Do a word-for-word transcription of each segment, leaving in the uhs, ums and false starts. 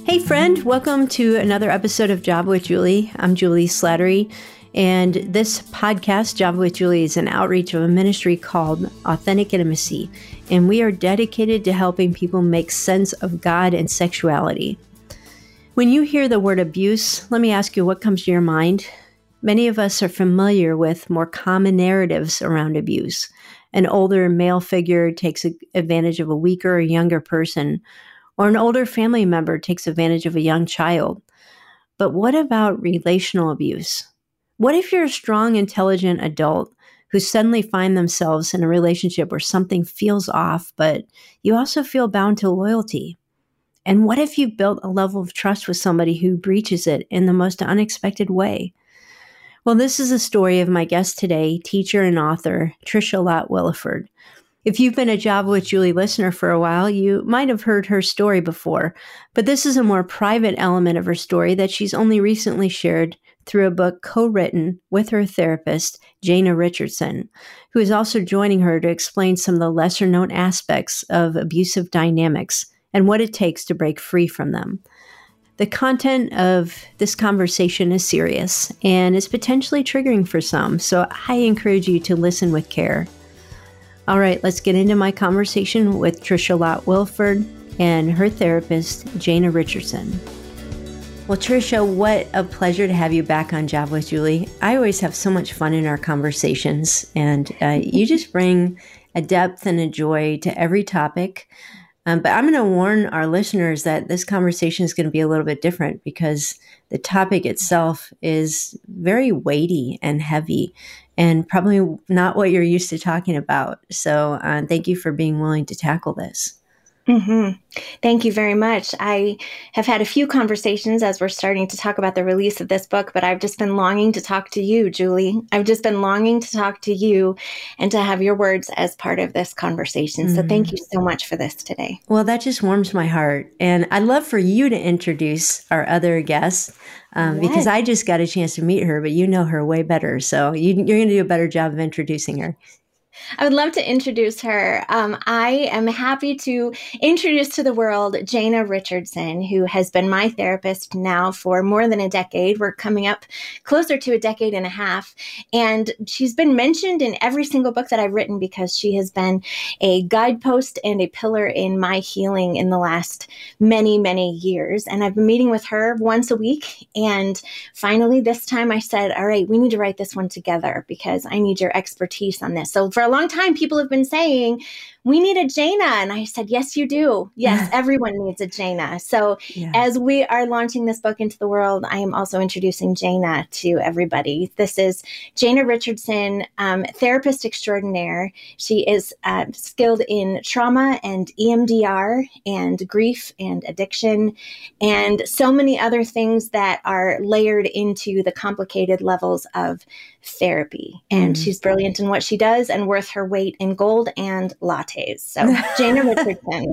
Hey friend, welcome to another episode of Java with Julie. I'm Julie Slattery, and this podcast, Java with Julie, is an outreach of a ministry called Authentic Intimacy, and we are dedicated to helping people make sense of God and sexuality. When you hear the word abuse, let me ask you what comes to your mind. Many of us are familiar with more common narratives around abuse. An older male figure takes advantage of a weaker or younger person, or an older family member takes advantage of a young child. But what about relational abuse? What if you're a strong, intelligent adult who suddenly find themselves in a relationship where something feels off, but you also feel bound to loyalty? And what if you've built a level of trust with somebody who breaches it in the most unexpected way? Well, this is a story of my guest today, teacher and author, Tricia Lott Willeford. If you've been a Java with Julie listener for a while, you might have heard her story before, but this is a more private element of her story that she's only recently shared through a book co-written with her therapist, Jana Richardson, who is also joining her to explain some of the lesser-known aspects of abusive dynamics and what it takes to break free from them. The content of this conversation is serious and is potentially triggering for some, so I encourage you to listen with care. All right, let's get into my conversation with Tricia Lott Willeford and her therapist, Jana Richardson. Well, Tricia, what a pleasure to have you back on Java with Julie. I always have so much fun in our conversations, and uh, you just bring a depth and a joy to every topic. Um, but I'm going to warn our listeners that this conversation is going to be a little bit different because the topic itself is very weighty and heavy and probably not what you're used to talking about. So uh, thank you for being willing to tackle this. Mm-hmm. Thank you very much. I have had a few conversations as we're starting to talk about the release of this book, but I've just been longing to talk to you, Julie. I've just been longing to talk to you and to have your words as part of this conversation. Mm-hmm. So thank you so much for this today. Well, that just warms my heart. And I'd love for you to introduce our other guest um, yes. because I just got a chance to meet her, but you know her way better. So you, you're going to do a better job of introducing her. I would love to introduce her. Um, I am happy to introduce to the world Jana Richardson, who has been my therapist now for more than a decade. We're coming up closer to a decade and a half. And she's been mentioned in every single book that I've written because she has been a guidepost and a pillar in my healing in the last many, many years. And I've been meeting with her once a week. And finally, this time I said, all right, we need to write this one together because I need your expertise on this. So for a long time, people have been saying, we need a Jana. And I said, yes, you do. Yes, everyone needs a Jana. So yeah. As we are launching this book into the world, I am also introducing Jana to everybody. This is Jana Richardson, um, therapist extraordinaire. She is uh, skilled in trauma and E M D R and grief and addiction and so many other things that are layered into the complicated levels of therapy. And mm. she's brilliant in what she does and worth her weight in gold and lattes. So Jana Richardson.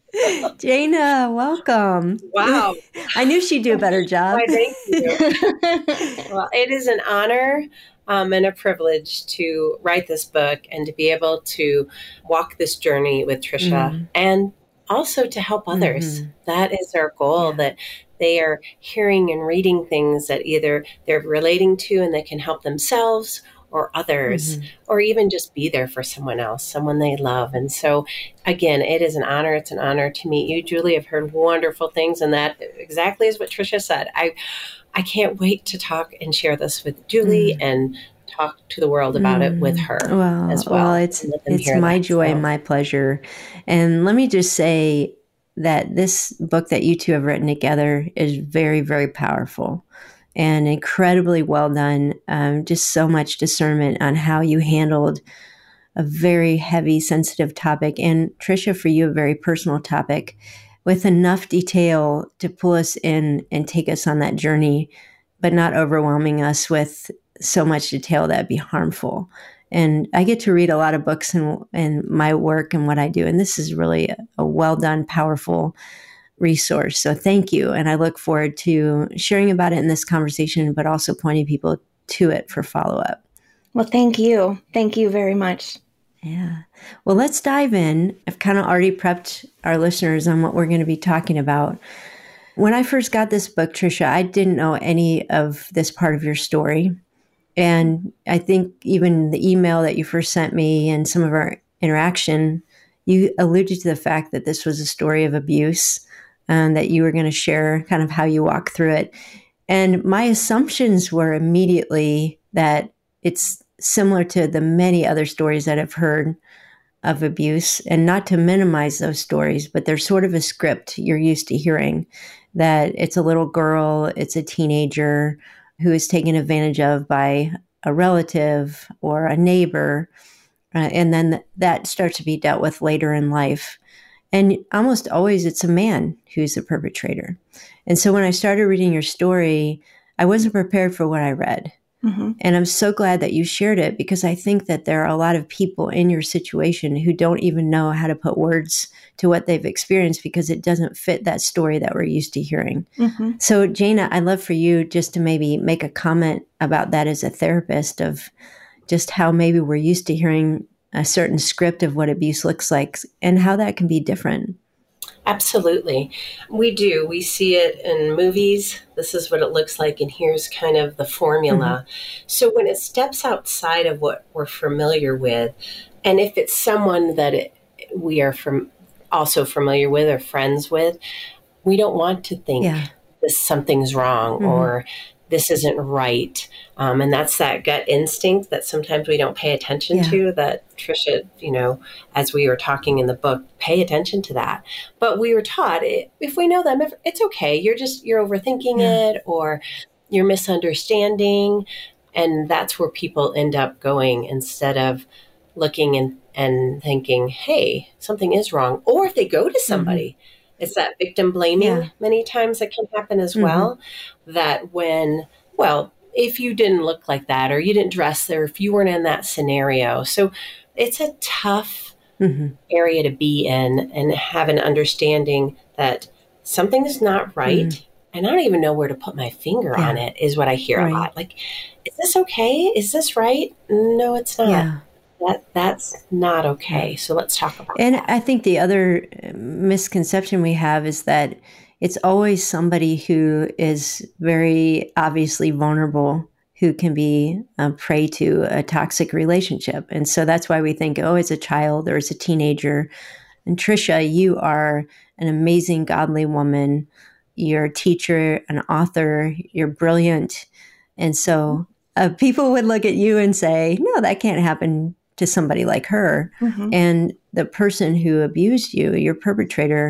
Jana, welcome. Wow. I knew she'd do a better job. Why, thank you. Well, it is an honor um, and a privilege to write this book and to be able to walk this journey with Tricia mm. and also to help others. Mm-hmm. That is our goal, yeah. that they are hearing and reading things that either they're relating to and they can help themselves or others, mm-hmm. or even just be there for someone else, someone they love. And so, again, it is an honor. It's an honor to meet you, Julie. I've heard wonderful things, and that exactly is what Tricia said. I I can't wait to talk and share this with Julie mm. and talk to the world about mm. it with her well, as well. Well, it's it's my that, joy so. and my pleasure. And let me just say that this book that you two have written together is very, very powerful and incredibly well done. Um, just so much discernment on how you handled a very heavy, sensitive topic. And Tricia, for you, a very personal topic with enough detail to pull us in and take us on that journey, but not overwhelming us with so much detail that'd be harmful. And I get to read a lot of books in, in my work and what I do. And this is really a, a well done, powerful resource. So thank you. And I look forward to sharing about it in this conversation, but also pointing people to it for follow-up. Well, thank you. Thank you very much. Yeah. Well, let's dive in. I've kind of already prepped our listeners on what we're going to be talking about. When I first got this book, Tricia, I didn't know any of this part of your story. And I think even the email that you first sent me and some of our interaction, you alluded to the fact that this was a story of abuse and that you were going to share kind of how you walk through it. And my assumptions were immediately that it's similar to the many other stories that I've heard of abuse, and not to minimize those stories, but they're sort of a script you're used to hearing, that it's a little girl, it's a teenager who is taken advantage of by a relative or a neighbor, uh, and then th- that starts to be dealt with later in life. And almost always it's a man who's the perpetrator. And so when I started reading your story, I wasn't prepared for what I read. Mm-hmm. And I'm so glad that you shared it, because I think that there are a lot of people in your situation who don't even know how to put words to what they've experienced because it doesn't fit that story that we're used to hearing. Mm-hmm. So, Jana, I'd love for you just to maybe make a comment about that as a therapist, of just how maybe we're used to hearing a certain script of what abuse looks like and how that can be different. Absolutely. We do. We see it in movies. This is what it looks like, and here's kind of the formula. Mm-hmm. So when it steps outside of what we're familiar with, and if it's someone that it, we are from also familiar with or friends with, we don't want to think yeah. this something's wrong mm-hmm. or this isn't right. Um, and that's that gut instinct that sometimes we don't pay attention yeah. to, that Tricia, you know, as we were talking in the book, pay attention to that. But we were taught, if we know them, if it's okay. You're just, you're overthinking yeah. it, or you're misunderstanding. And that's where people end up going, instead of looking and, and thinking, hey, something is wrong. Or if they go to somebody, mm-hmm. it's that victim blaming yeah. many times that can happen as mm-hmm. well. That when, well, if you didn't look like that, or you didn't dress there, if you weren't in that scenario. So it's a tough mm-hmm. area to be in, and have an understanding that something is not right. Mm-hmm. And I don't even know where to put my finger yeah. on it, is what I hear right. a lot. Like, is this okay? Is this right? No, it's not. Yeah. That that's not okay. So let's talk about and that. And I think the other misconception we have is that it's always somebody who is very obviously vulnerable who can be a prey to a toxic relationship. And so that's why we think, oh, it's a child or it's a teenager. And Tricia, you are an amazing, godly woman. You're a teacher, an author. You're brilliant. And so uh, people would look at you and say, no, that can't happen to somebody like her. Mm-hmm. And the person who abused you, your perpetrator,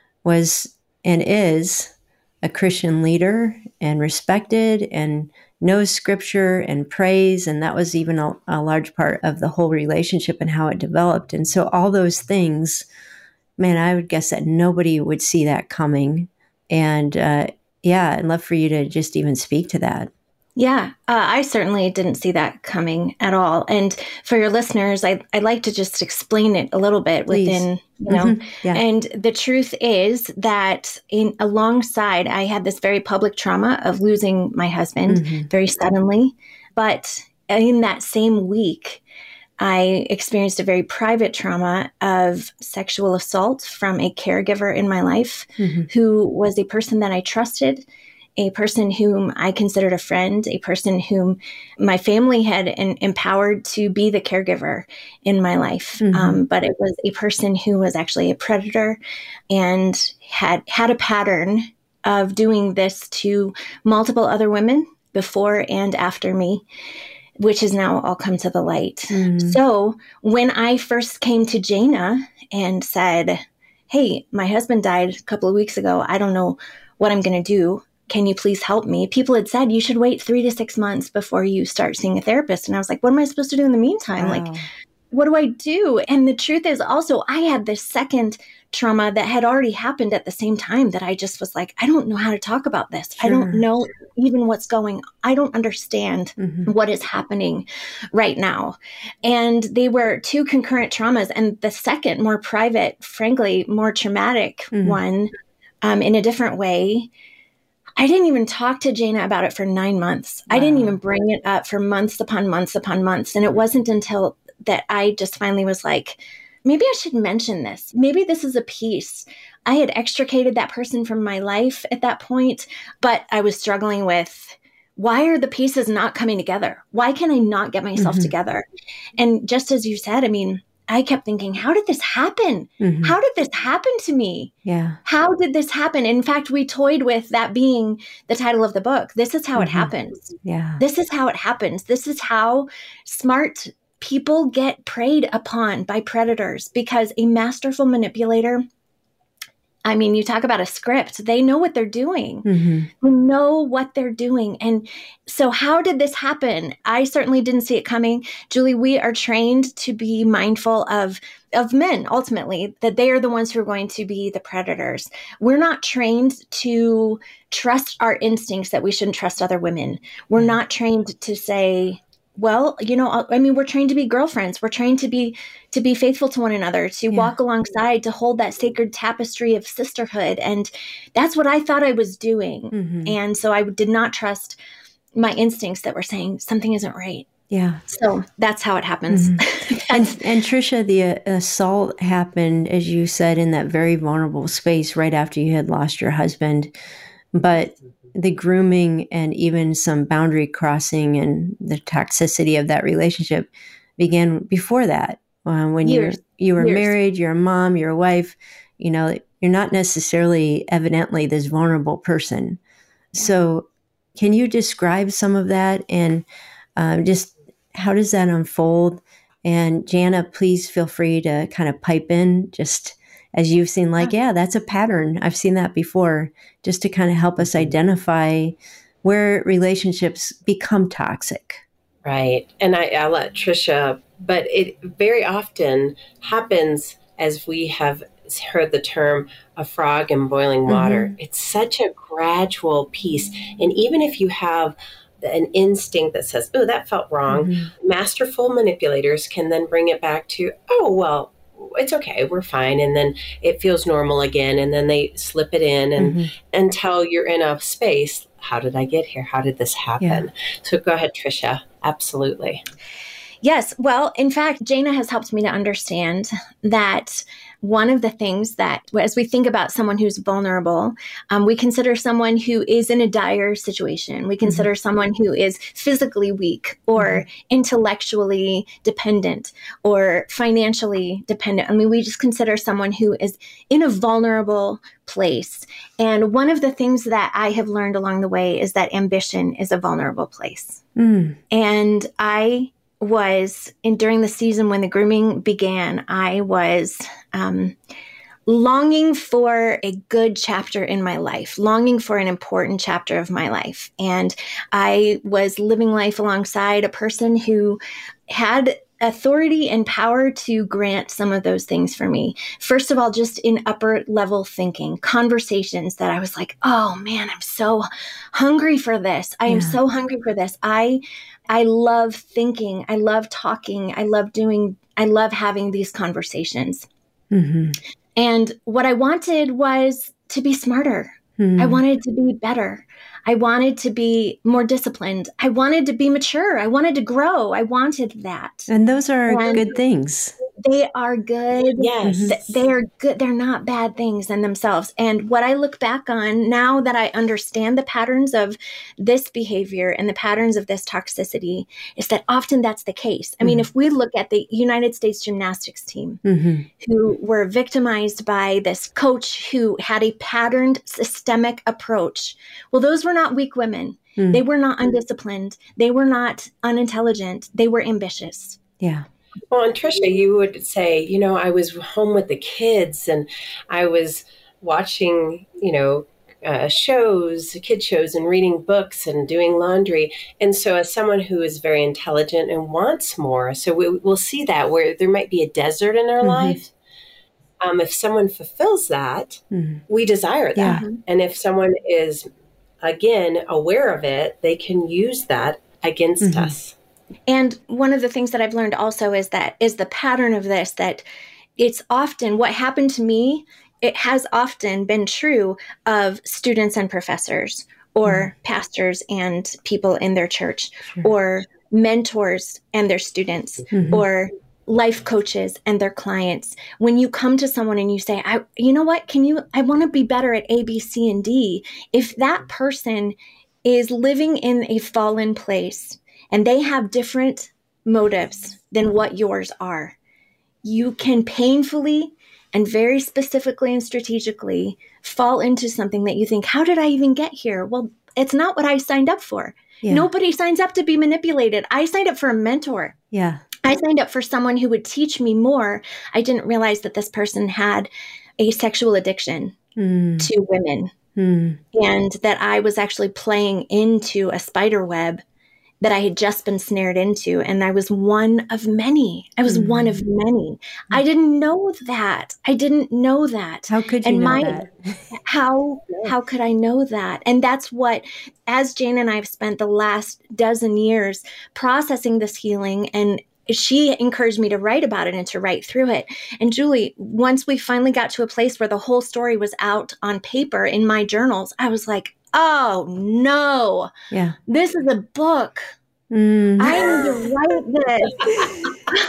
was and is a Christian leader and respected and knows scripture and prays. And that was even a, a large part of the whole relationship and how it developed. And so all those things, man, I would guess that nobody would see that coming. And uh, yeah, I'd love for you to just even speak to that. Yeah, uh, I certainly didn't see that coming at all. And for your listeners, I, I'd like to just explain it a little bit Please. within, you know, mm-hmm. yeah. and the truth is that in alongside, I had this very public trauma of losing my husband mm-hmm. very suddenly. But in that same week, I experienced a very private trauma of sexual assault from a caregiver in my life mm-hmm. who was a person that I trusted, a person whom I considered a friend, a person whom my family had en- empowered to be the caregiver in my life. Mm-hmm. Um, but it was a person who was actually a predator and had had a pattern of doing this to multiple other women before and after me, which has now all come to the light. Mm-hmm. So when I first came to Jana and said, hey, my husband died a couple of weeks ago. I don't know what I'm going to do. Can you please help me? People had said you should wait three to six months before you start seeing a therapist. And I was like, what am I supposed to do in the meantime? Wow. Like, what do I do? And the truth is also, I had this second trauma that had already happened at the same time that I just was like, I don't know how to talk about this. Sure. I don't know even what's going on. I don't understand mm-hmm. what is happening right now. And they were two concurrent traumas. And the second, more private, frankly, more traumatic mm-hmm. one um, in a different way, I didn't even talk to Jana about it for nine months. Wow. I didn't even bring it up for months upon months upon months. And it wasn't until that I just finally was like, maybe I should mention this. Maybe this is a piece. I had extricated that person from my life at that point, but I was struggling with, why are the pieces not coming together? Why can I not get myself mm-hmm. together? And just as you said, I mean, I kept thinking, how did this happen? Mm-hmm. How did this happen to me? Yeah. How did this happen? In fact, we toyed with that being the title of the book. This is how mm-hmm. it happens. Yeah. This is how it happens. This is how smart people get preyed upon by predators, because a masterful manipulator, I mean, you talk about a script, they know what they're doing. Mm-hmm. They know what they're doing. And so how did this happen? I certainly didn't see it coming. Julie, we are trained to be mindful of, of men, ultimately, that they are the ones who are going to be the predators. We're not trained to trust our instincts that we shouldn't trust other women. We're mm-hmm. not trained to say, well, you know, I mean, we're trained to be girlfriends. We're trained to be to be faithful to one another, to yeah. walk alongside, to hold that sacred tapestry of sisterhood. And that's what I thought I was doing. Mm-hmm. And so I did not trust my instincts that were saying something isn't right. Yeah. So that's how it happens. Mm-hmm. and, and Tricia, the uh, assault happened, as you said, in that very vulnerable space right after you had lost your husband. But the grooming and even some boundary crossing and the toxicity of that relationship began before that. Uh, when you you were Years. married, you're a mom, you're a wife, you know, you're not necessarily evidently this vulnerable person. Yeah. So can you describe some of that and um, just how does that unfold? And Jana, please feel free to kind of pipe in just as you've seen, like, yeah, that's a pattern. I've seen that before, just to kind of help us identify where relationships become toxic. Right. And I, I'll let Tricia, but it very often happens as we have heard the term a frog in boiling water. Mm-hmm. It's such a gradual piece. And even if you have an instinct that says, oh, that felt wrong, mm-hmm. masterful manipulators can then bring it back to, oh, well, it's okay, we're fine. And then it feels normal again. And then they slip it in and mm-hmm. until you're in a space. How did I get here? How did this happen? Yeah. So go ahead, Tricia. Absolutely. Yes. Well, in fact, Jana has helped me to understand that one of the things that, as we think about someone who's vulnerable, um, we consider someone who is in a dire situation. We consider mm-hmm. someone who is physically weak or mm-hmm. intellectually dependent or financially dependent. I mean, we just consider someone who is in a vulnerable place. And one of the things that I have learned along the way is that ambition is a vulnerable place. Mm. And I was in during the season when the grooming began, I was um, longing for a good chapter in my life, longing for an important chapter of my life. And I was living life alongside a person who had authority and power to grant some of those things for me. First of all, just in upper level thinking, conversations that I was like, oh man, I'm so hungry for this. I am yeah. so hungry for this. I I love thinking. I love talking. I love doing, I love having these conversations. Mm-hmm. And what I wanted was to be smarter. Mm-hmm. I wanted to be better. I wanted to be more disciplined. I wanted to be mature. I wanted to grow. I wanted that. And those are and good things. They are good. Yes. Th- they are good. They're not bad things in themselves. And what I look back on now that I understand the patterns of this behavior and the patterns of this toxicity is that often that's the case. I mm-hmm. mean, if we look at the United States gymnastics team mm-hmm. who were victimized by this coach who had a patterned systemic approach, well, those were not weak women. Mm-hmm. They were not undisciplined. They were not unintelligent. They were ambitious. Yeah. Well, and Tricia, you would say, you know, I was home with the kids and I was watching, you know, uh, shows, kid shows and reading books and doing laundry. And so as someone who is very intelligent and wants more, so we, we'll see that where there might be a desert in our mm-hmm. life. Um, if someone fulfills that, mm-hmm. we desire that. Yeah. And if someone is, again, aware of it, they can use that against mm-hmm. us. And one of the things that I've learned also is that is the pattern of this, that it's often what happened to me. It has often been true of students and professors or mm. pastors and people in their church sure. or mentors and their students mm-hmm. or life coaches and their clients, when you come to someone and you say, I, you know what, can you, I want to be better at A, B, C, and D. If that person is living in a fallen place and they have different motives than what yours are, you can painfully and very specifically and strategically fall into something that you think, how did I even get here? Well, it's not what I signed up for. Yeah. Nobody signs up to be manipulated. I signed up for a mentor. Yeah. I signed up for someone who would teach me more. I didn't realize that this person had a sexual addiction mm. to women mm. and that I was actually playing into a spider web that I had just been snared into. And I was one of many. I was mm. one of many. I didn't know that. I didn't know that. How could you and know my, that? how, how could I know that? And that's what, as Jane and I have spent the last dozen years processing this healing, and she encouraged me to write about it and to write through it. And Julie, once we finally got to a place where the whole story was out on paper in my journals, I was like, oh no, yeah, this is a book. Mm. I need to write this.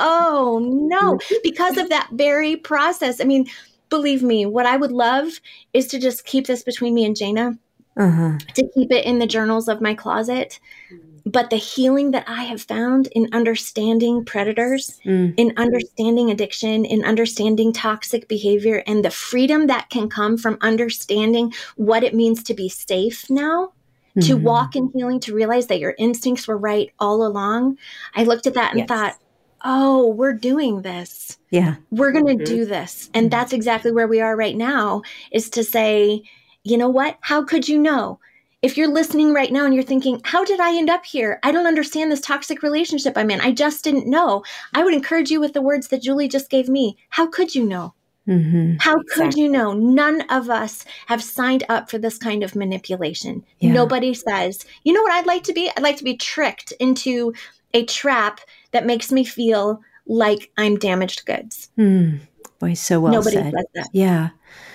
Oh no, because of that very process. I mean, believe me, what I would love is to just keep this between me and Jana, uh-huh. to keep it in the journals of my closet. But the healing that I have found in understanding predators, mm. in understanding addiction, in understanding toxic behavior, and the freedom that can come from understanding what it means to be safe now, mm-hmm. to walk in healing, to realize that your instincts were right all along. I looked at that and yes. thought, oh, we're doing this. Yeah. We're going to mm-hmm. do this. And that's exactly where we are right now, is to say, you know what? How could you know? If you're listening right now and you're thinking, how did I end up here? I don't understand this toxic relationship I'm in. I just didn't know. I would encourage you with the words that Julie just gave me. How could you know? Mm-hmm. How could exactly. you know? None of us have signed up for this kind of manipulation. Yeah. Nobody says, you know what I'd like to be? I'd like to be tricked into a trap that makes me feel like I'm damaged goods. Mm. Boy, so well Nobody said. says that. Yeah.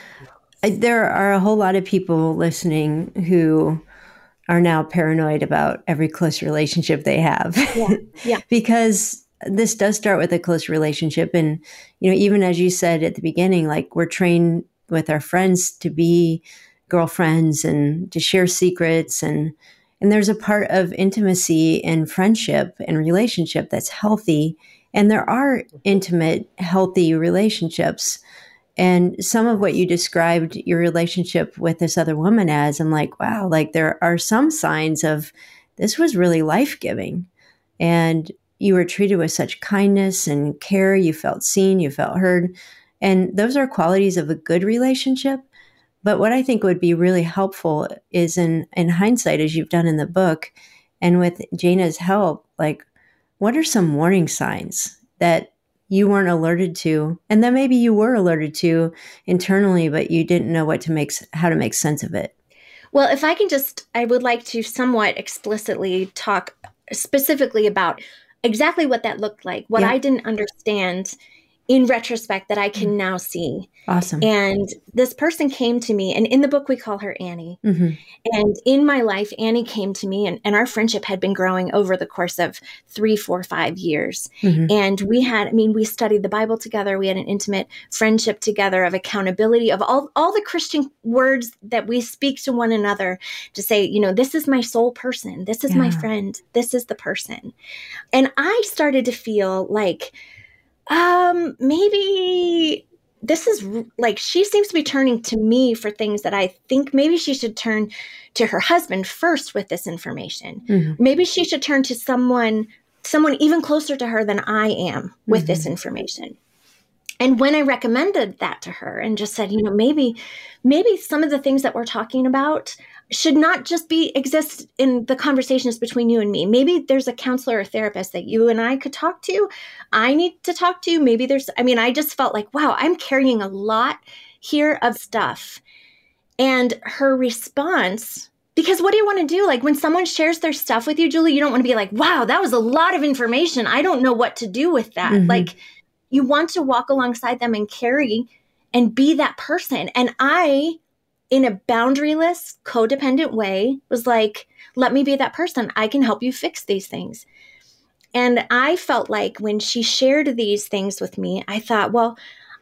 There are a whole lot of people listening who are now paranoid about every close relationship they have. Yeah. Yeah. Because this does start with a close relationship. And, you know, even as you said at the beginning, like we're trained with our friends to be girlfriends and to share secrets. And, and there's a part of intimacy and friendship and relationship that's healthy. And there are intimate, healthy relationships. And some of what you described your relationship with this other woman as, I'm like, wow, like there are some signs of this was really life-giving. And you were treated with such kindness and care. You felt seen, you felt heard. And those are qualities of a good relationship. But what I think would be really helpful is in, in hindsight, as you've done in the book, and with Jana's help, like, what are some warning signs that you weren't alerted to, and then maybe you were alerted to internally, but you didn't know what to make, how to make sense of it? Well, if I can just, I would like to somewhat explicitly talk specifically about exactly what that looked like, what yeah. I didn't understand in retrospect that I can now see. Awesome. And this person came to me, and in the book we call her Annie. Mm-hmm. And in my life, Annie came to me, and, and our friendship had been growing over the course of three, four, five years. Mm-hmm. And we had, I mean, we studied the Bible together. We had an intimate friendship together of accountability, of all, all the Christian words that we speak to one another to say, you know, this is my soul person. This is yeah. my friend. This is the person. And I started to feel like, Um, maybe this is like, she seems to be turning to me for things that I think maybe she should turn to her husband first with this information. Mm-hmm. Maybe she should turn to someone, someone even closer to her than I am with mm-hmm. this information. And when I recommended that to her and just said, you know, maybe, maybe some of the things that we're talking about should not just be exist in the conversations between you and me. Maybe there's a counselor or therapist that you and I could talk to. I need to talk to. Maybe there's, I mean, I just felt like, wow, I'm carrying a lot here of stuff. And her response, because what do you want to do? Like when someone shares their stuff with you, Julie, you don't want to be like, wow, that was a lot of information. I don't know what to do with that. Mm-hmm. Like you want to walk alongside them and carry and be that person. And I, in a boundaryless, codependent way, was like, let me be that person. I can help you fix these things. And I felt like when she shared these things with me, I thought, well,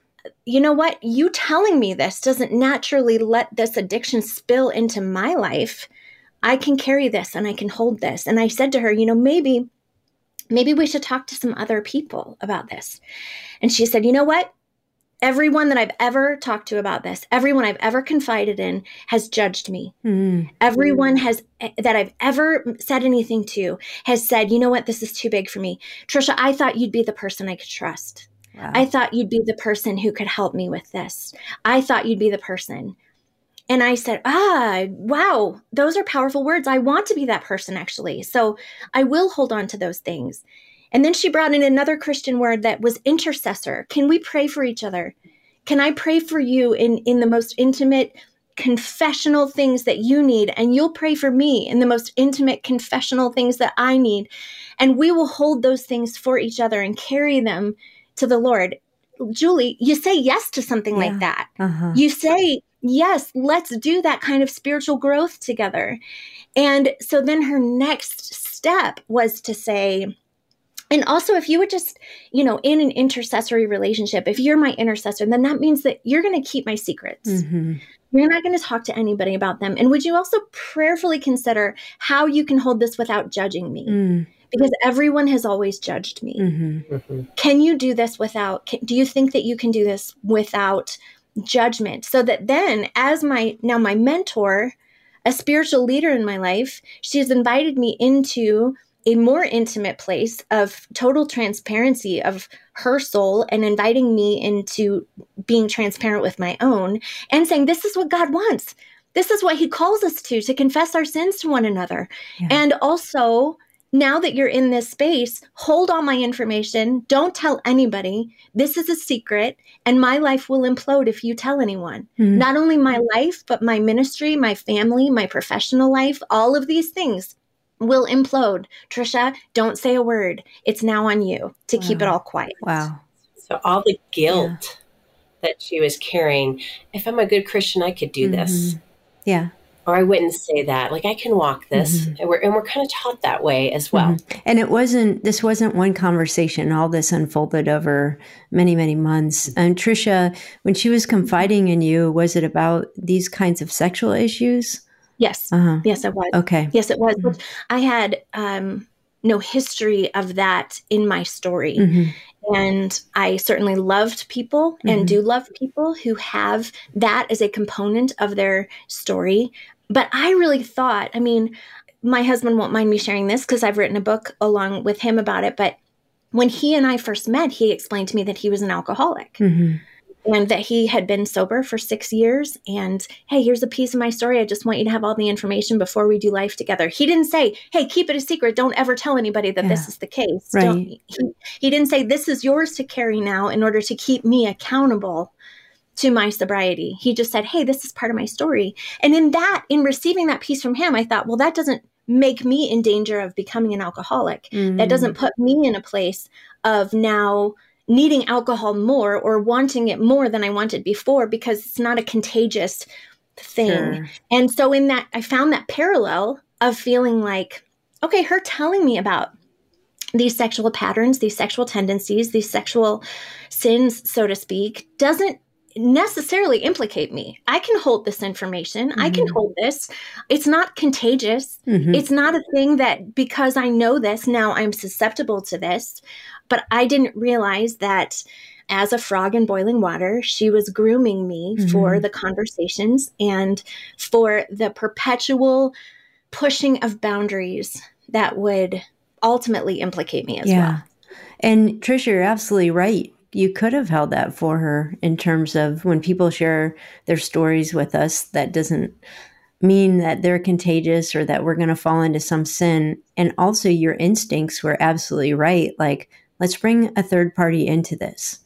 you know what? You telling me this doesn't naturally let this addiction spill into my life. I can carry this and I can hold this. And I said to her, you know, maybe, maybe we should talk to some other people about this. And she said, you know what? Everyone that I've ever talked to about this, everyone I've ever confided in has judged me. Mm. Everyone has that I've ever said anything to has said, you know what, this is too big for me. Trisha, I thought you'd be the person I could trust. Wow. I thought you'd be the person who could help me with this. I thought you'd be the person. And I said, ah, wow, those are powerful words. I want to be that person, actually. So I will hold on to those things. And then she brought in another Christian word that was intercessor. Can we pray for each other? Can I pray for you in, in the most intimate confessional things that you need? And you'll pray for me in the most intimate confessional things that I need. And we will hold those things for each other and carry them to the Lord. Julie, you say yes to something yeah. like that. Uh-huh. You say, yes, let's do that kind of spiritual growth together. And so then her next step was to say, and also, if you would just, you know, in an intercessory relationship, if you're my intercessor, then that means that you're going to keep my secrets. Mm-hmm. You're not going to talk to anybody about them. And would you also prayerfully consider how you can hold this without judging me? Mm. Because everyone has always judged me. Mm-hmm. Mm-hmm. Can you do this without, can, do you think that you can do this without judgment? So that then, as my, now my mentor, a spiritual leader in my life, she has invited me into a more intimate place of total transparency of her soul and inviting me into being transparent with my own and saying, this is what God wants. This is what he calls us to, to confess our sins to one another. Yeah. And also, now that you're in this space, hold all my information. Don't tell anybody. This is a secret, and my life will implode if you tell anyone. Mm-hmm. Not only my life, but my ministry, my family, my professional life, all of these things will implode. Trisha, don't say a word. It's now on you to wow. keep it all quiet. Wow. So all the guilt yeah. that she was carrying, if I'm a good Christian, I could do mm-hmm. this. Yeah. Or I wouldn't say that. Like, I can walk this. Mm-hmm. And we're and we're kind of taught that way as well. Mm-hmm. And it wasn't, this wasn't one conversation. All this unfolded over many, many months. And Trisha, when she was confiding in you, was it about these kinds of sexual issues? Yes. Uh-huh. Yes, it was. Okay. Yes, it was. Mm-hmm. I had um, no history of that in my story. Mm-hmm. And I certainly loved people mm-hmm. and do love people who have that as a component of their story. But I really thought, I mean, my husband won't mind me sharing this because I've written a book along with him about it. But when he and I first met, he explained to me that he was an alcoholic. Mm-hmm. And that he had been sober for six years. And, hey, here's a piece of my story. I just want you to have all the information before we do life together. He didn't say, hey, keep it a secret. Don't ever tell anybody that yeah. this is the case. Right. Don't, he, he didn't say, this is yours to carry now in order to keep me accountable to my sobriety. He just said, hey, this is part of my story. And in that, in receiving that piece from him, I thought, well, that doesn't make me in danger of becoming an alcoholic. Mm-hmm. That doesn't put me in a place of now needing alcohol more or wanting it more than I wanted before, because it's not a contagious thing. Sure. And so in that, I found that parallel of feeling like, okay, her telling me about these sexual patterns, these sexual tendencies, these sexual sins, so to speak, doesn't necessarily implicate me. I can hold this information. Mm-hmm. I can hold this. It's not contagious. Mm-hmm. It's not a thing that because I know this, now I'm susceptible to this. But I didn't realize that as a frog in boiling water, she was grooming me mm-hmm. for the conversations and for the perpetual pushing of boundaries that would ultimately implicate me as yeah. well. And Trisha, you're absolutely right. You could have held that for her in terms of when people share their stories with us, that doesn't mean that they're contagious or that we're going to fall into some sin. And also your instincts were absolutely right. Like, let's bring a third party into this.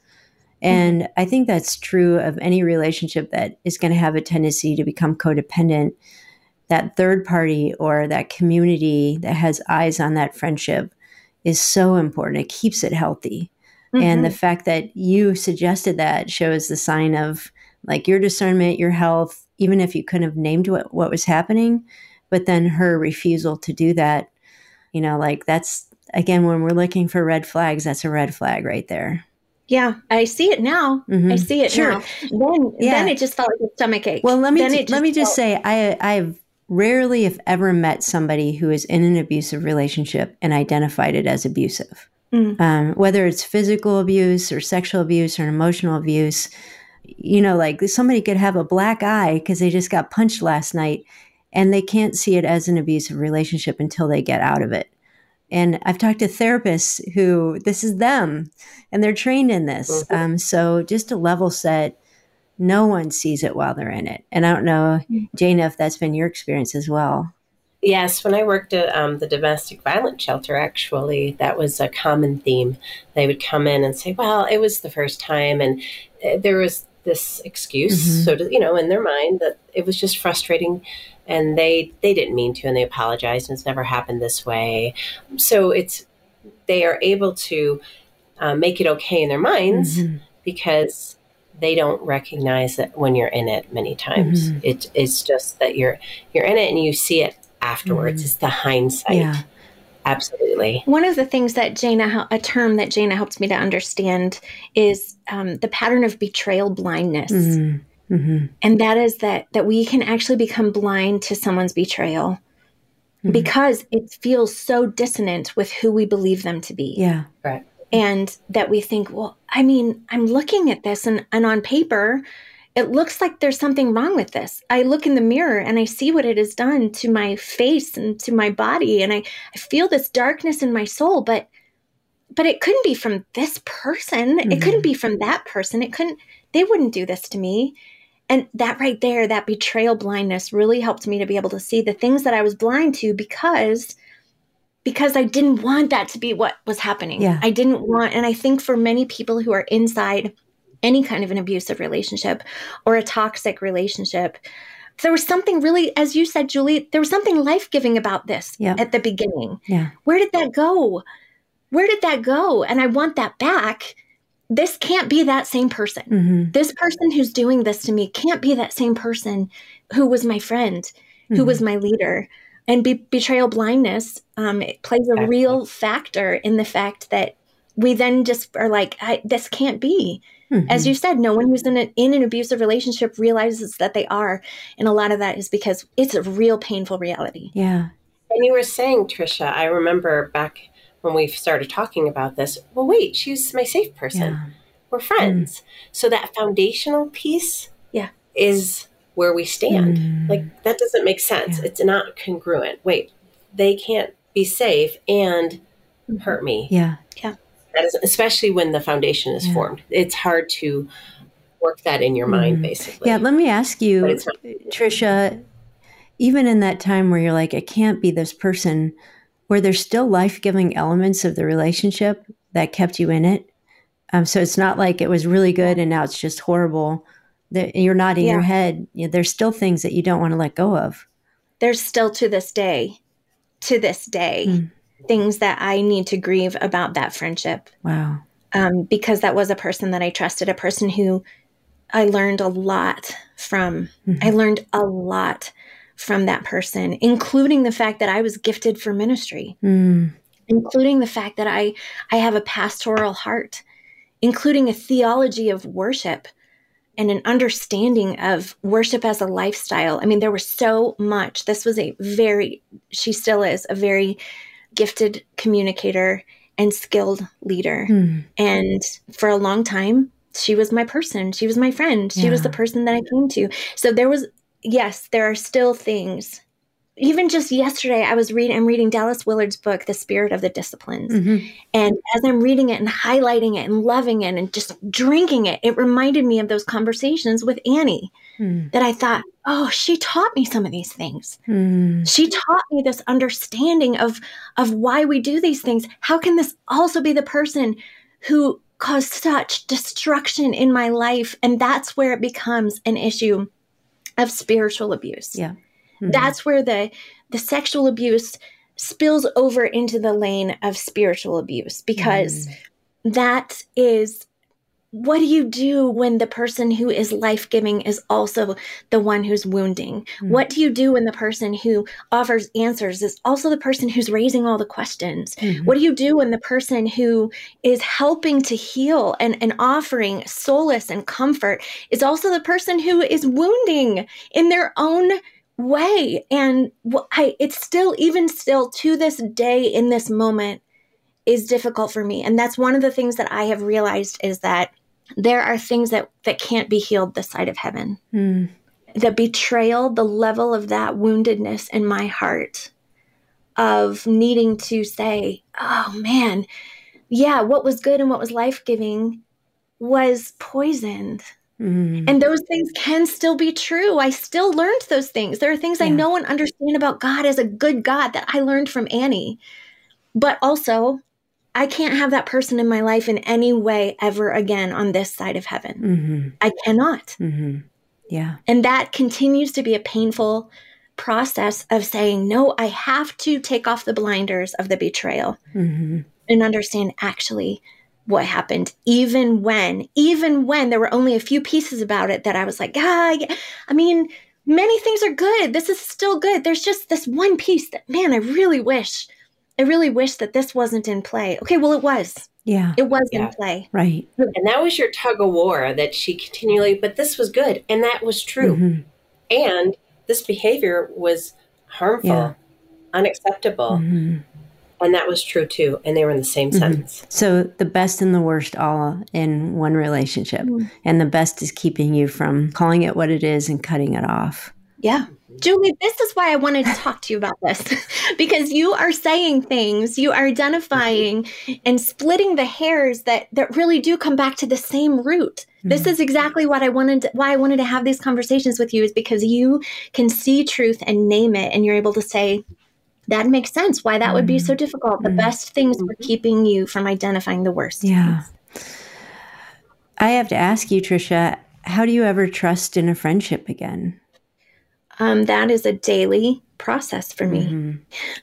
And mm-hmm. I think that's true of any relationship that is going to have a tendency to become codependent. That third party or that community that has eyes on that friendship is so important. It keeps it healthy. Mm-hmm. And the fact that you suggested that shows the sign of like your discernment, your health, even if you couldn't have named what, what was happening, but then her refusal to do that, you know, like that's, again, when we're looking for red flags, that's a red flag right there. Yeah, I see it now. Mm-hmm. I see it sure. now. Then, yeah. then it just felt like a stomach ache. Well, let me then t- let me just felt- say, I I've rarely, if ever, met somebody who is in an abusive relationship and identified it as abusive. Mm. Um, whether it's physical abuse or sexual abuse or emotional abuse, you know, like somebody could have a black eye because they just got punched last night, and they can't see it as an abusive relationship until they get out of it. And I've talked to therapists who this is them and they're trained in this. Mm-hmm. Um, so just to level set, no one sees it while they're in it. And I don't know, Jana, if that's been your experience as well. Yes, when I worked at um, the domestic violence shelter, actually, that was a common theme. They would come in and say, well, it was the first time. And uh, there was this excuse, mm-hmm. so to, you know, in their mind that it was just frustrating. And they, they didn't mean to, and they apologized, and it's never happened this way. So it's they are able to uh, make it okay in their minds mm-hmm. because they don't recognize that when you're in it many times. Mm-hmm. It, it's just that you're you're in it and you see it afterwards. Mm-hmm. It's the hindsight. Yeah. Absolutely. One of the things that Jana, a term that Jana helps me to understand is um, the pattern of betrayal blindness. Mm-hmm. Mm-hmm. And that is that that we can actually become blind to someone's betrayal mm-hmm. because it feels so dissonant with who we believe them to be. Yeah. Right. And that we think, well, I mean, I'm looking at this and, and on paper, it looks like there's something wrong with this. I look in the mirror and I see what it has done to my face and to my body. And I, I feel this darkness in my soul, but but it couldn't be from this person. Mm-hmm. It couldn't be from that person. It couldn't, they wouldn't do this to me. And that right there, that betrayal blindness really helped me to be able to see the things that I was blind to because, because I didn't want that to be what was happening. Yeah. I didn't want, and I think for many people who are inside any kind of an abusive relationship or a toxic relationship, there was something really, as you said, Julie, there was something life-giving about this yeah. at the beginning. Yeah. Where did that go? Where did that go? And I want that back. This can't be that same person. Mm-hmm. This person who's doing this to me can't be that same person who was my friend, mm-hmm. who was my leader. And be- betrayal blindness um, it plays a real factor in the fact that we then just are like, I, this can't be. Mm-hmm. As you said, no one who's in, a, in an abusive relationship realizes that they are. And a lot of that is because it's a real painful reality. Yeah. And you were saying, Tricia, I remember back when we started talking about this, well, wait, she's my safe person. Yeah. We're friends. Mm. So that foundational piece yeah. is where we stand. Mm. Like, that doesn't make sense. Yeah. It's not congruent. Wait, they can't be safe and hurt me. Yeah. Yeah. That is, especially when the foundation is yeah. formed. It's hard to work that in your mm. mind, basically. Yeah, let me ask you, Tricia, even in that time where you're like, it can't be this person, were there still life-giving elements of the relationship that kept you in it? Um, so it's not like it was really good and now it's just horrible. That you're nodding yeah. your head. You know, there's still things that you don't want to let go of. There's still to this day, to this day, mm. things that I need to grieve about that friendship. Wow. Um, because that was a person that I trusted, a person who I learned a lot from. Mm-hmm. I learned a lot from that person, including the fact that I was gifted for ministry, mm. including the fact that I, I have a pastoral heart, including a theology of worship and an understanding of worship as a lifestyle. I mean, there was so much. This was a very, she still is a very gifted communicator and skilled leader. Mm. And for a long time, she was my person. She was my friend. She yeah. was the person that I came to. So there was, yes, there are still things. Even just yesterday, I was reading, I'm reading Dallas Willard's book, The Spirit of the Disciplines. Mm-hmm. And as I'm reading it and highlighting it and loving it and just drinking it, it reminded me of those conversations with Annie mm. that I thought, oh, she taught me some of these things. Mm. She taught me this understanding of, of why we do these things. How can this also be the person who caused such destruction in my life? And that's where it becomes an issue of spiritual abuse. Yeah. Mm-hmm. That's where the the sexual abuse spills over into the lane of spiritual abuse, because mm. that is what do you do when the person who is life-giving is also the one who's wounding? Mm-hmm. What do you do when the person who offers answers is also the person who's raising all the questions? Mm-hmm. What do you do when the person who is helping to heal and, and offering solace and comfort is also the person who is wounding in their own way? And I, it's still, even still to this day in this moment, is difficult for me. And that's one of the things that I have realized is that there are things that, that can't be healed this side of heaven. Mm. The betrayal, the level of that woundedness in my heart of needing to say, oh man, yeah, what was good and what was life-giving was poisoned. Mm. And those things can still be true. I still learned those things. There are things yeah. I know and understand about God as a good God that I learned from Annie. But also, I can't have that person in my life in any way ever again on this side of heaven. Mm-hmm. I cannot. Mm-hmm. Yeah. And that continues to be a painful process of saying, no, I have to take off the blinders of the betrayal mm-hmm. and understand actually what happened, even when, even when there were only a few pieces about it that I was like, ah, I mean, many things are good. This is still good. There's just this one piece that, man, I really wish I really wish that this wasn't in play. Okay, well, it was. Yeah. It was yeah. in play. Right. And that was your tug of war that she continually, but this was good. And that was true. Mm-hmm. And this behavior was harmful, yeah. unacceptable. Mm-hmm. And that was true too. And they were in the same mm-hmm. sentence. So the best and the worst all in one relationship. Mm-hmm. And the best is keeping you from calling it what it is and cutting it off. Yeah. Julie, this is why I wanted to talk to you about this, because you are saying things, you are identifying and splitting the hairs that, that really do come back to the same root. Mm-hmm. This is exactly what I wanted, to, why I wanted to have these conversations with you, is because you can see truth and name it. And you're able to say, that makes sense why that mm-hmm. would be so difficult. The mm-hmm. best things were keeping you from identifying the worst. Yeah. Things. I have to ask you, Tricia, how do you ever trust in a friendship again? Um, that is a daily process for me mm-hmm.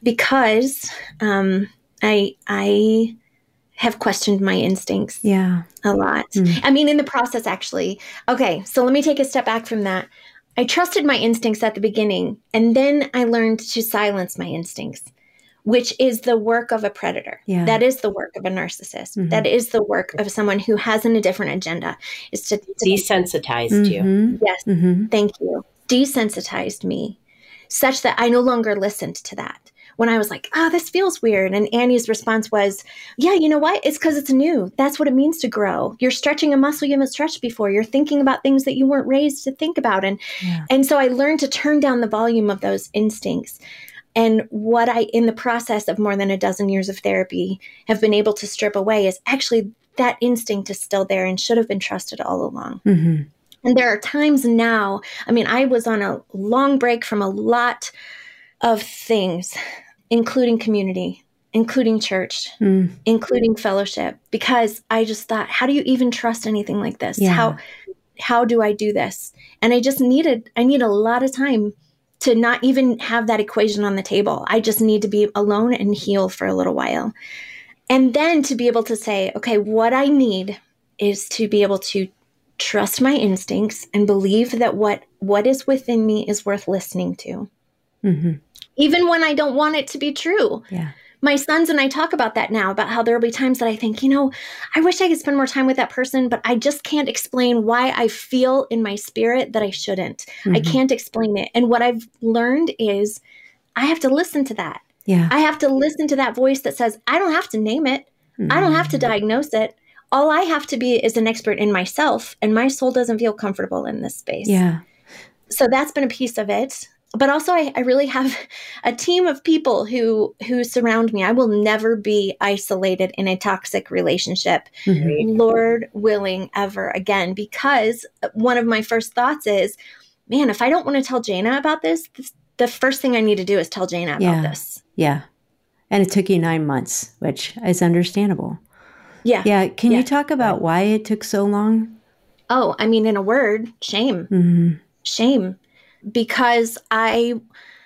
because um, I I have questioned my instincts yeah. a lot. Mm. I mean, in the process, actually. Okay, so let me take a step back from that. I trusted my instincts at the beginning, and then I learned to silence my instincts, which is the work of a predator. Yeah. That is the work of a narcissist. Mm-hmm. That is the work of someone who has an, a different agenda. Is to, to desensitize mm-hmm. you. Yes, mm-hmm. thank you. Desensitized me such that I no longer listened to that. When I was like, oh, this feels weird. And Annie's response was, yeah, you know what? It's because it's new. That's what it means to grow. You're stretching a muscle you haven't stretched before. You're thinking about things that you weren't raised to think about. And, yeah. and so I learned to turn down the volume of those instincts. And what I, in the process of more than a dozen years of therapy, have been able to strip away is actually that instinct is still there and should have been trusted all along. Mm-hmm. And there are times now, I mean, I was on a long break from a lot of things, including community, including church, mm. including fellowship, because I just thought, how do you even trust anything like this? Yeah. How how do I do this? And I just needed, I need a lot of time to not even have that equation on the table. I just need to be alone and heal for a little while. And then to be able to say, okay, what I need is to be able to trust my instincts and believe that what, what is within me is worth listening to. Mm-hmm. Even when I don't want it to be true. Yeah. My sons and I talk about that now, about how there'll be times that I think, you know, I wish I could spend more time with that person, but I just can't explain why I feel in my spirit that I shouldn't. Mm-hmm. I can't explain it. And what I've learned is I have to listen to that. Yeah. I have to listen to that voice that says, I don't have to name it. Mm-hmm. I don't have to diagnose it. All I have to be is an expert in myself, and my soul doesn't feel comfortable in this space. Yeah. So that's been a piece of it. But also I, I really have a team of people who, who surround me. I will never be isolated in a toxic relationship, mm-hmm. Lord willing, ever again, because one of my first thoughts is, man, if I don't want to tell Jana about this, this the first thing I need to do is tell Jana about yeah. this. Yeah. And it took you nine months, which is understandable. Yeah. Yeah. Can yeah. you talk about why it took so long? Oh, I mean, in a word, shame. Mm-hmm. Shame. Because I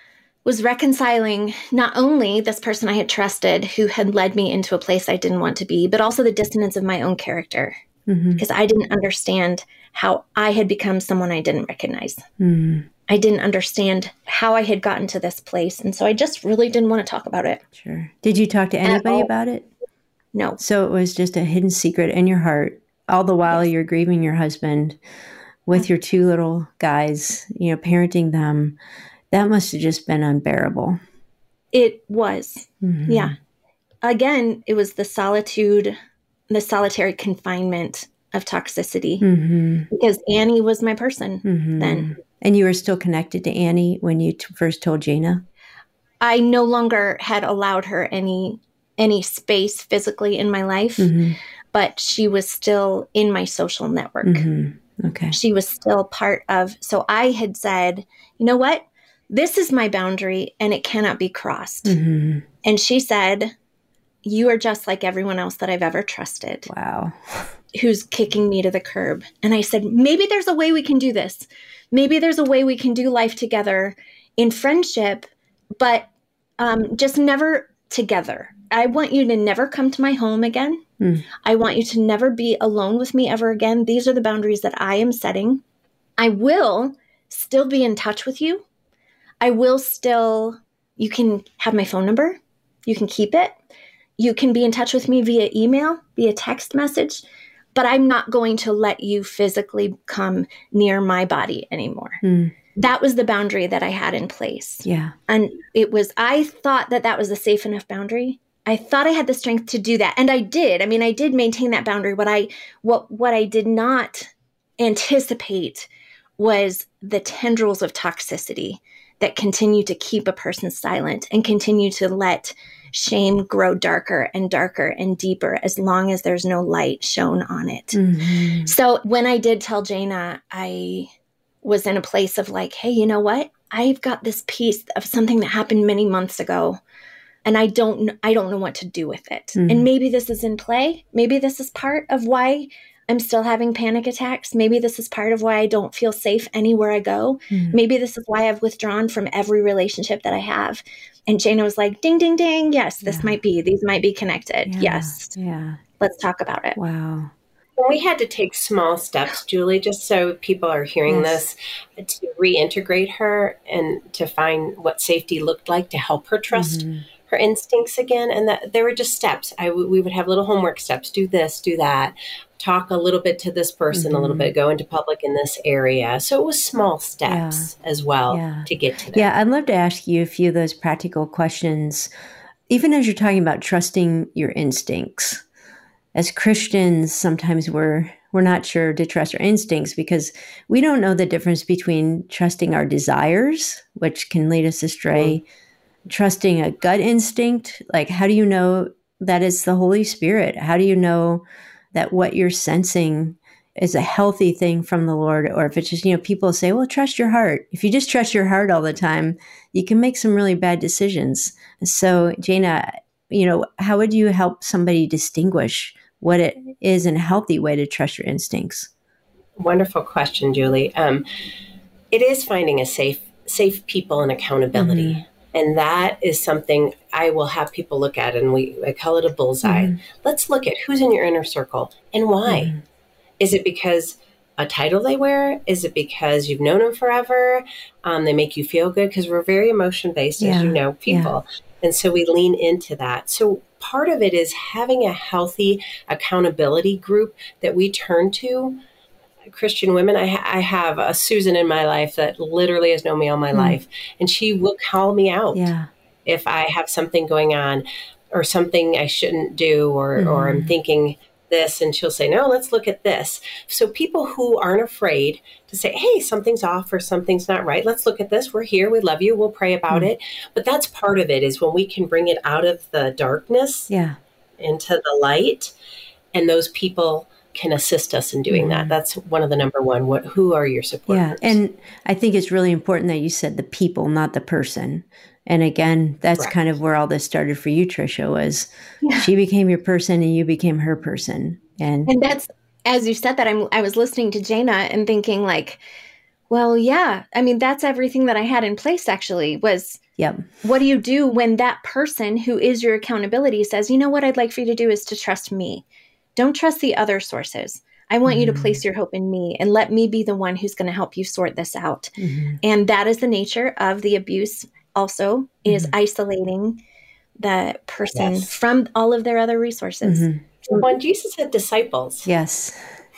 was reconciling not only this person I had trusted who had led me into a place I didn't want to be, but also the dissonance of my own character. because mm-hmm. I didn't understand how I had become someone I didn't recognize. Mm. I didn't understand how I had gotten to this place. And so I just really didn't want to talk about it. Sure. Did you talk to anybody about it? No. So it was just a hidden secret in your heart, all the while yes. you're grieving your husband with your two little guys, you know, parenting them. That must have just been unbearable. It was. Mm-hmm. Yeah. Again, it was the solitude, the solitary confinement of toxicity mm-hmm. because Annie was my person mm-hmm. then. And you were still connected to Annie when you t- first told Jana? I no longer had allowed her any any space physically in my life, mm-hmm. but she was still in my social network. Mm-hmm. Okay. She was still part of, so I had said, you know what? This is my boundary and it cannot be crossed. Mm-hmm. And she said, you are just like everyone else that I've ever trusted. Wow. Who's kicking me to the curb. And I said, maybe there's a way we can do this. Maybe there's a way we can do life together in friendship, but um, just never together. I want you to never come to my home again. Mm. I want you to never be alone with me ever again. These are the boundaries that I am setting. I will still be in touch with you. I will still, you can have my phone number. You can keep it. You can be in touch with me via email, via text message. But I'm not going to let you physically come near my body anymore. Mm. That was the boundary that I had in place. Yeah. And it was, I thought that that was a safe enough boundary. I thought I had the strength to do that. And I did. I mean, I did maintain that boundary. What I, what, what I did not anticipate was the tendrils of toxicity that continue to keep a person silent and continue to let shame grow darker and darker and deeper as long as there's no light shown on it. Mm-hmm. So when I did tell Jana, I was in a place of like, hey, you know what? I've got this piece of something that happened many months ago, and I don't, I don't know what to do with it. Mm-hmm. And maybe this is in play. Maybe this is part of why I'm still having panic attacks. Maybe this is part of why I don't feel safe anywhere I go. Mm-hmm. Maybe this is why I've withdrawn from every relationship that I have. And Jana was like, ding, ding, ding. Yes, this yeah. might be, these might be connected. Yeah. Yes. Yeah. Let's talk about it. Wow. We had to take small steps, Julie, just so people are hearing yes. this, to reintegrate her and to find what safety looked like to help her trust mm-hmm. her instincts again. And that there were just steps. I, we would have little homework steps. Do this, do that. Talk a little bit to this person, mm-hmm. a little bit, go into public in this area. So it was small steps yeah. as well yeah. to get to that. Yeah, I'd love to ask you a few of those practical questions, even as you're talking about trusting your instincts. As Christians, sometimes we're we're not sure to trust our instincts because we don't know the difference between trusting our desires, which can lead us astray, mm-hmm. trusting a gut instinct. Like, how do you know that it's the Holy Spirit? How do you know that what you're sensing is a healthy thing from the Lord? Or if it's just, you know, people say, well, trust your heart. If you just trust your heart all the time, you can make some really bad decisions. So, Jana, you know, how would you help somebody distinguish what it is in a healthy way to trust your instincts? Wonderful question, Julie. Um, it is finding a safe, safe people and accountability. Mm-hmm. And that is something I will have people look at, and we I call it a bullseye. Mm-hmm. Let's look at who's in your inner circle and why. Mm-hmm. Is it because a title they wear? Is it because you've known them forever? Um, they make you feel good? Because we're very emotion-based, yeah. as you know, people. Yeah. And so we lean into that. So part of it is having a healthy accountability group that we turn to. Christian women, I, ha- I have a Susan in my life that literally has known me all my mm. life. And she will call me out yeah. if I have something going on or something I shouldn't do, or, mm. or I'm thinking this, and she'll say, no, let's look at this. So people who aren't afraid to say, hey, something's off or something's not right. Let's look at this. We're here. We love you. We'll pray about mm. it. But that's part of it, is when we can bring it out of the darkness yeah. into the light, and those people can assist us in doing mm. that. That's one of the number one. What, who are your supporters? Yeah. And I think it's really important that you said the people, not the person. And again, that's right. kind of where all this started for you, Tricia, was yeah. she became your person and you became her person. And and that's, as you said that, I'm, I was listening to Jana and thinking like, well, yeah, I mean, that's everything that I had in place actually was, yep. what do you do when that person who is your accountability says, you know what I'd like for you to do is to trust me. Don't trust the other sources. I want mm-hmm. you to place your hope in me and let me be the one who's going to help you sort this out. Mm-hmm. And that is the nature of the abuse also, is mm-hmm. isolating the person yes. from all of their other resources. Mm-hmm. When Jesus had disciples. Yes.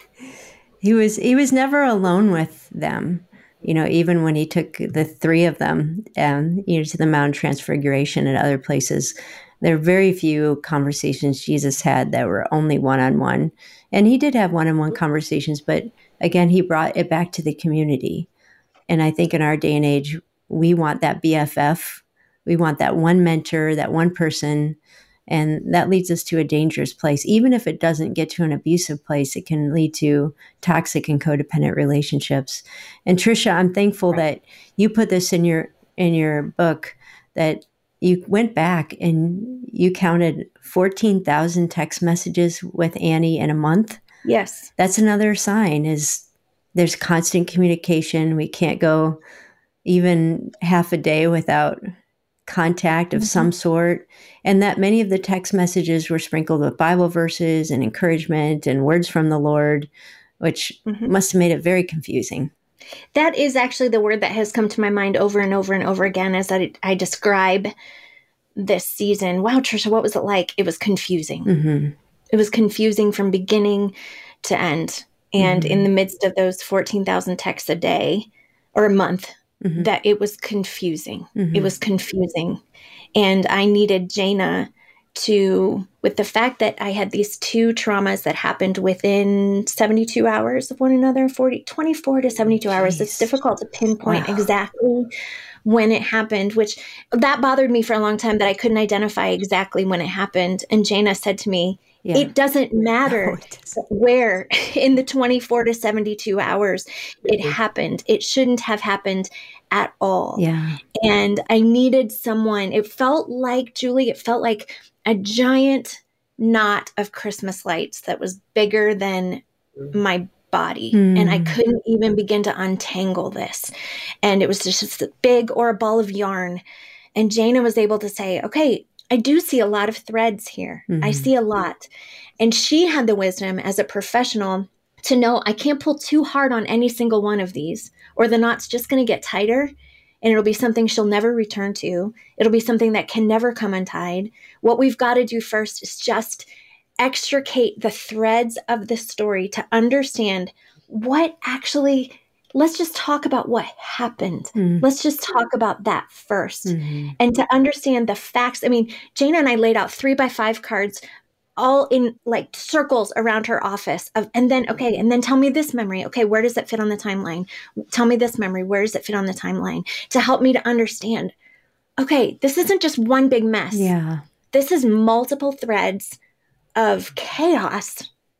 He was, he was never alone with them. You know, even when he took the three of them, um, you know, to the Mount Transfiguration and other places, there are very few conversations Jesus had that were only one-on-one. And he did have one-on-one conversations, but again, he brought it back to the community. And I think in our day and age, we want that B F F. We want that one mentor, that one person. And that leads us to a dangerous place. Even if it doesn't get to an abusive place, it can lead to toxic and codependent relationships. And Tricia, I'm thankful that you put this in your in your book, that you went back and you counted fourteen thousand text messages with Annie in a month. Yes. That's another sign, is there's constant communication. We can't go even half a day without contact of mm-hmm. some sort, and that many of the text messages were sprinkled with Bible verses and encouragement and words from the Lord, which mm-hmm. must have made it very confusing. That is actually the word that has come to my mind over and over and over again as I, I describe this season. Wow, Tricia, what was it like? It was confusing. Mm-hmm. It was confusing from beginning to end. And mm-hmm. in the midst of those fourteen thousand texts a day or a month, Mm-hmm. that it was confusing. Mm-hmm. It was confusing. And I needed Jana to, with the fact that I had these two traumas that happened within seventy-two hours of one another, forty, twenty-four to seventy-two Jeez. Hours. It's difficult to pinpoint wow. exactly when it happened, which that bothered me for a long time, that I couldn't identify exactly when it happened. And Jana said to me, yeah. it doesn't matter no, it doesn't. where in the twenty-four to seventy-two hours it mm-hmm. happened. It shouldn't have happened at all. Yeah. And I needed someone. It felt like, Julie, it felt like a giant knot of Christmas lights that was bigger than mm-hmm. my body. Mm. And I couldn't even begin to untangle this. And it was just a big, or a ball of yarn. And Jana was able to say, okay, I do see a lot of threads here. Mm-hmm. I see a lot. And she had the wisdom as a professional to know I can't pull too hard on any single one of these, or the knot's just going to get tighter, and it'll be something she'll never return to. It'll be something that can never come untied. What we've got to do first is just extricate the threads of the story to understand what actually, let's just talk about what happened. Mm. Let's just talk about that first. Mm-hmm. And to understand the facts. I mean, Jana and I laid out three by five cards all in like circles around her office of, and then, okay, and then tell me this memory. Okay, where does it fit on the timeline? Tell me this memory. Where does it fit on the timeline? To help me to understand, okay, this isn't just one big mess. Yeah. This is multiple threads of chaos.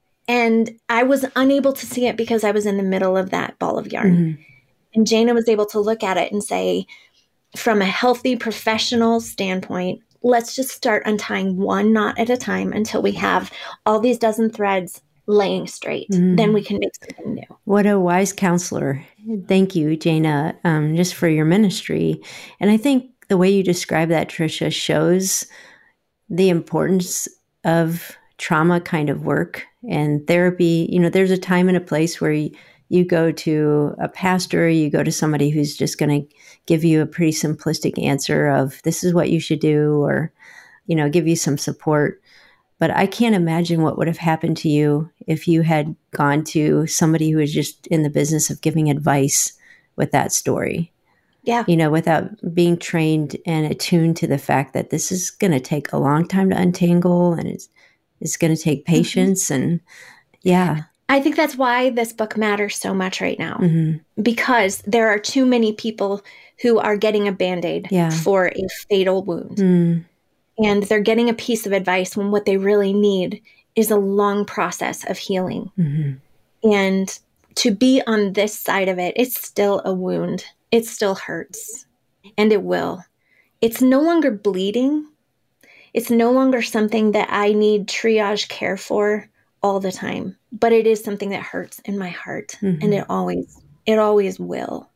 And I was unable to see it because I was in the middle of that ball of yarn. Mm-hmm. And Jana was able to look at it and say, from a healthy professional standpoint, let's just start untying one knot at a time until we have all these dozen threads laying straight. Mm. Then we can make something new. What a wise counselor. Thank you, Jana, um, just for your ministry. And I think the way you describe that, Tricia, shows the importance of trauma kind of work and therapy. You know, there's a time and a place where you, you go to a pastor, you go to somebody who's just going to give you a pretty simplistic answer of this is what you should do, or, you know, give you some support. But I can't imagine what would have happened to you if you had gone to somebody who was just in the business of giving advice with that story. Yeah. You know, without being trained and attuned to the fact that this is going to take a long time to untangle, and it's, it's going to take patience. Mm-hmm. And yeah. I think that's why this book matters so much right now, mm-hmm. because there are too many people who are getting a Band-Aid yeah. for a fatal wound. Mm. And they're getting a piece of advice when what they really need is a long process of healing. Mm-hmm. And to be on this side of it, it's still a wound. It still hurts. And it will. It's no longer bleeding. It's no longer something that I need triage care for all the time. But it is something that hurts in my heart. Mm-hmm. And it always, it always will.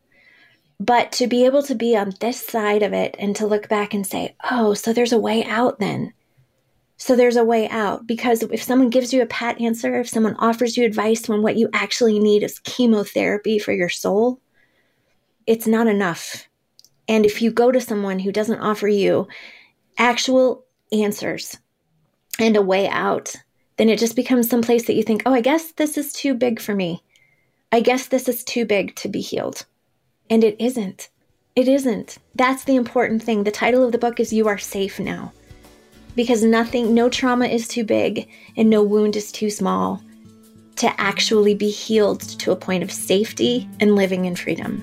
But to be able to be on this side of it and to look back and say, oh, so there's a way out then. So there's a way out, because if someone gives you a pat answer, if someone offers you advice when what you actually need is chemotherapy for your soul, it's not enough. And if you go to someone who doesn't offer you actual answers and a way out, then it just becomes some place that you think, oh, I guess this is too big for me. I guess this is too big to be healed. And it isn't. It isn't. That's the important thing. The title of the book is You Are Safe Now. Because nothing, no trauma is too big and no wound is too small to actually be healed to a point of safety and living in freedom.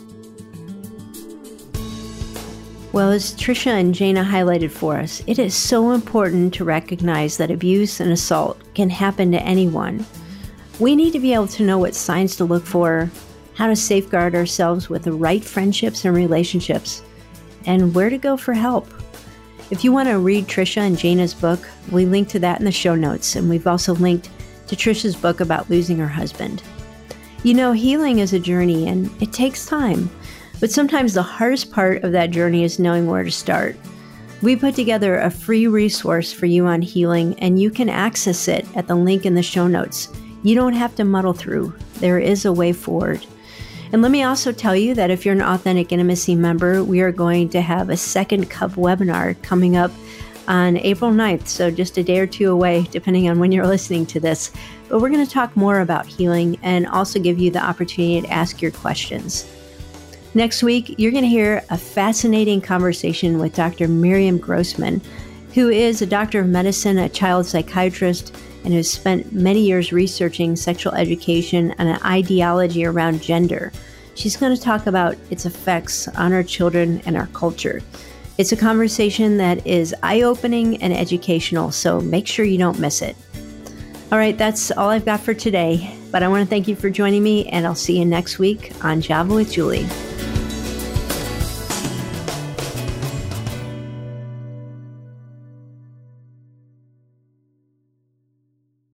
Well, as Tricia and Jana highlighted for us, it is so important to recognize that abuse and assault can happen to anyone. We need to be able to know what signs to look for, how to safeguard ourselves with the right friendships and relationships, and where to go for help. If you want to read Tricia and Jana's book, we link to that in the show notes, and we've also linked to Tricia's book about losing her husband. You know, healing is a journey, and it takes time, but sometimes the hardest part of that journey is knowing where to start. We put together a free resource for you on healing, and you can access it at the link in the show notes. You don't have to muddle through. There is a way forward. And let me also tell you that if you're an Authentic Intimacy member, we are going to have a second cup webinar coming up on April ninth, so just a day or two away, depending on when you're listening to this. But we're going to talk more about healing and also give you the opportunity to ask your questions. Next week, you're going to hear a fascinating conversation with Doctor Miriam Grossman, who is a doctor of medicine, a child psychiatrist, and has spent many years researching sexual education and an ideology around gender. She's going to talk about its effects on our children and our culture. It's a conversation that is eye-opening and educational, so make sure you don't miss it. All right, that's all I've got for today, but I want to thank you for joining me, and I'll see you next week on Java with Julie.